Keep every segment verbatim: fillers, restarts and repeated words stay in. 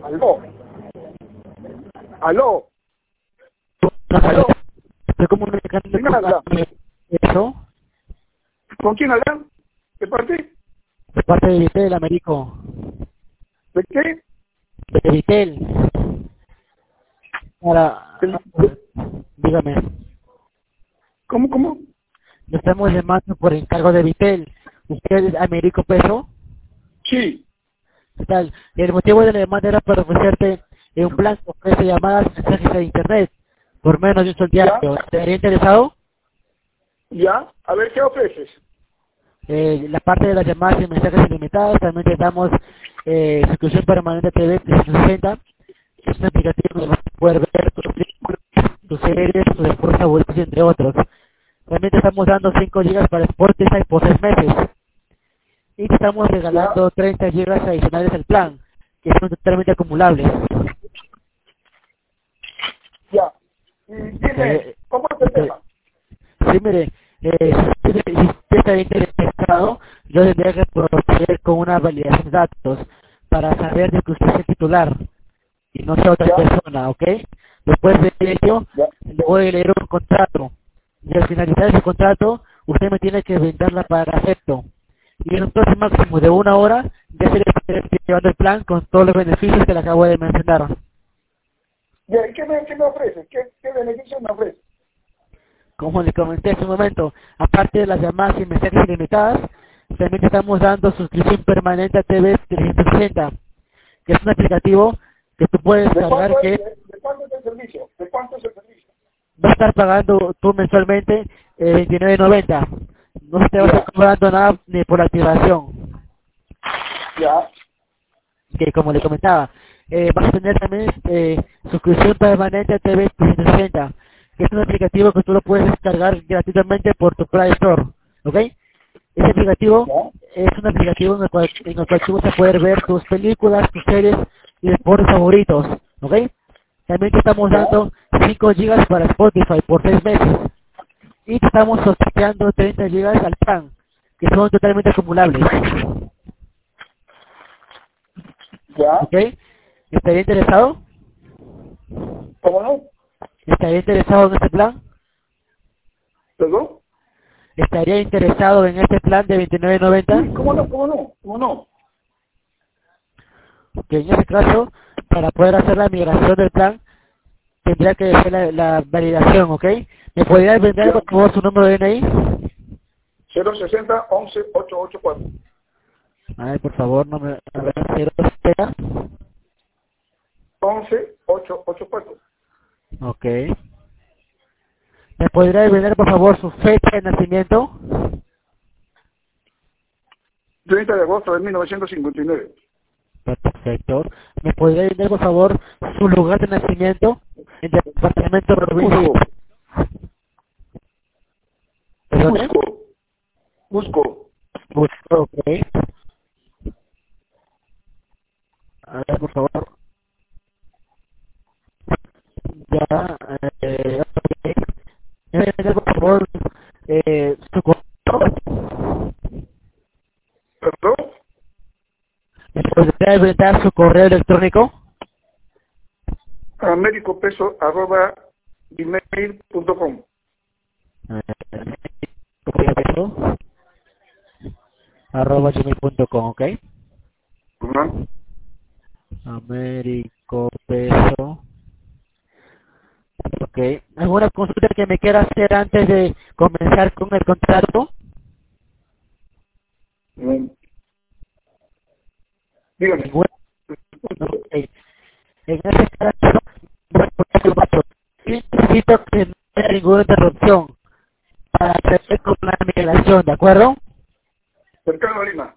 Aló. Aló. Aló. Estoy comunicando ¿Quién con habla? eso ¿Con quién hablan? ¿De parte? de parte de Vitel, Américo. ¿De qué? De Vitel. Para, Del- de- dígame, ¿Cómo, cómo? lo estamos llamando por encargo de Vitel. ¿Usted es Américo Peso? Sí. ¿Qué tal? El motivo de la llamada era para ofrecerte eh, un plan que ofrece llamadas y mensajes de internet por menos de un sol diario. ¿Estaría interesado? ¿Ya? A ver, ¿qué ofreces? Eh, la parte de las llamadas y mensajes ilimitados, también te damos eh, suscripción permanente a T V trescientos sesenta. Es un aplicativo donde vas a poder ver tus películas, tus series, tus deportes favoritos, entre otros. También te estamos dando cinco gigas para Spotify por seis meses. Y te estamos regalando treinta gigas adicionales al plan, que son totalmente acumulables. Ya. Y dime, Eh, ¿cómo es el este, tema? sí, mire, eh, si usted si usted está interesado, yo tendría que proceder con una validación de datos para saber de que usted es el titular y no sea otra Ya. persona, ¿ok? Después de ello, Ya. le voy a leer un contrato. Y al finalizar ese contrato, usted me tiene que brindarla para acepto. Y en un plazo máximo de una hora, ya se le estaré llevando el plan con todos los beneficios que le acabo de mencionar. Ya, ¿y qué me, qué me ofreces? ¿Qué, qué beneficios me ofreces? Como le comenté hace un momento, aparte de las llamadas y mensajes ilimitadas, también te estamos dando suscripción permanente a T V trescientos sesenta, que es un aplicativo que tú puedes ¿De cargar cuánto es, que de, de cuánto es el servicio? ¿De cuánto es el servicio? va a estar pagando tú mensualmente eh, veintinueve noventa. No se te va a estar Ya. cobrando nada ni por la activación, Ya. que como le comentaba, eh, vas a tener también eh, suscripción permanente a T V trescientos sesenta, que es un aplicativo que tú lo puedes descargar gratuitamente por tu Play Store, ¿ok? Ese aplicativo Ya. es un aplicativo en el cual, en el cual tú vas a poder ver tus películas, tus series y deportes favoritos, ¿ok? También te estamos Ya. dando cinco gigas para Spotify por seis meses y te estamos sorteando treinta gigas al plan, que son totalmente acumulables, Ya. ¿ok? ¿Estaría interesado? ¿Cómo no? ¿Estaría interesado en este plan? ¿Perdón? ¿Estaría interesado en este plan de veintinueve noventa? Sí, ¿cómo no? ¿Cómo no? ¿Cómo no? Que en ese caso, para poder hacer la migración del plan, tendría que hacer la, la validación, ¿ok? ¿Me podría brindar Ya. por favor su número de D N I? cero sesenta once ochocientos ochenta y cuatro. A ver, por favor, no me... A ver, cero espera. once ochocientos ochenta y cuatro. Ok. ¿Me podría brindar por favor su fecha de nacimiento? treinta de agosto de mil novecientos cincuenta y nueve. Perfecto. ¿Me podría brindar por favor su lugar de nacimiento? En el departamento de provincia. Cusco. ¿Perdón? Cusco. Cusco. Busco, ok. A ver, por favor. Ya, eh, ok. ¿Me podría brindar por favor eh, su correo? ¿Perdón? ¿Me podría brindar su correo electrónico? Américopeso arroba gmail punto com. Correo arroba gmail punto com, ok. Ajá. Américo Peso. Ok. ¿Alguna consulta que me quiera hacer antes de comenzar con el contrato? Mm. Dígame. Ninguna. Ok. En este caso, bueno, necesito que no haya ninguna interrupción para hacer con la migración, ¿de acuerdo? Cercano a Lima.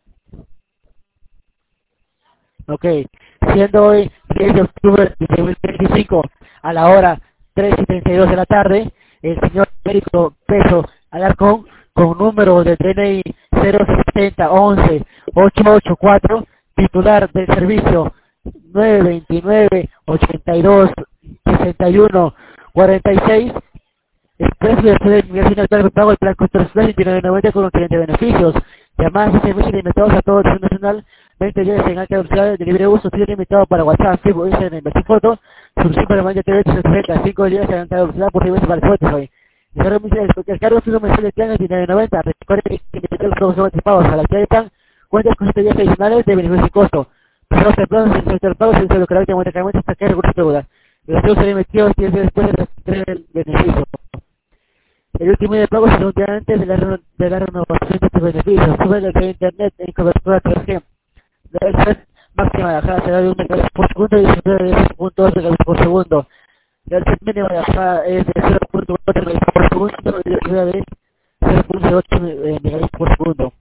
Ok, siendo hoy diez de octubre de dos mil veinticinco a la hora tres y treinta y dos de la tarde, el señor Américo Peso Alarcón, con número de D N I cero sesenta once ochocientos ochenta y cuatro, titular del servicio nueve veintinueve ochenta y dos sesenta y uno cuarenta y seis, expreso de ustedes inmigración al plan pago el plan costos veintinueve noventa con los siguientes beneficios: Llamadas y servicios limitados a todo el nacional, veinte días en alta velocidad de libre uso, tiene limitado para WhatsApp, Facebook, Instagram, Inversión Foto, suscripción para Mancha T V trescientos sesenta, cinco días en alta velocidad por servicio para Spotify. El cargo fijo mensual de plan es diecinueve noventa. Recuerden que los pagos anticipados a la actividad de plan cuenta con siete días adicionales de beneficio y costo. Pasados el plazo, se inserta el pago, se inserta el carácter automáticamente hasta que el recurso deuda. El recibo será emitido diez días después de recibir el beneficio. El último día de pago será un día antes de la, reno de la renovación de estos beneficios. Sube el de internet en cobertura tres G. La velocidad máxima de bajada será de un megabit por segundo y de diez punto dos megabits por segundo. La velocidad mínima de bajada es de cero punto cuatro megabits por segundo y la velocidad de cero punto ocho megabits por segundo.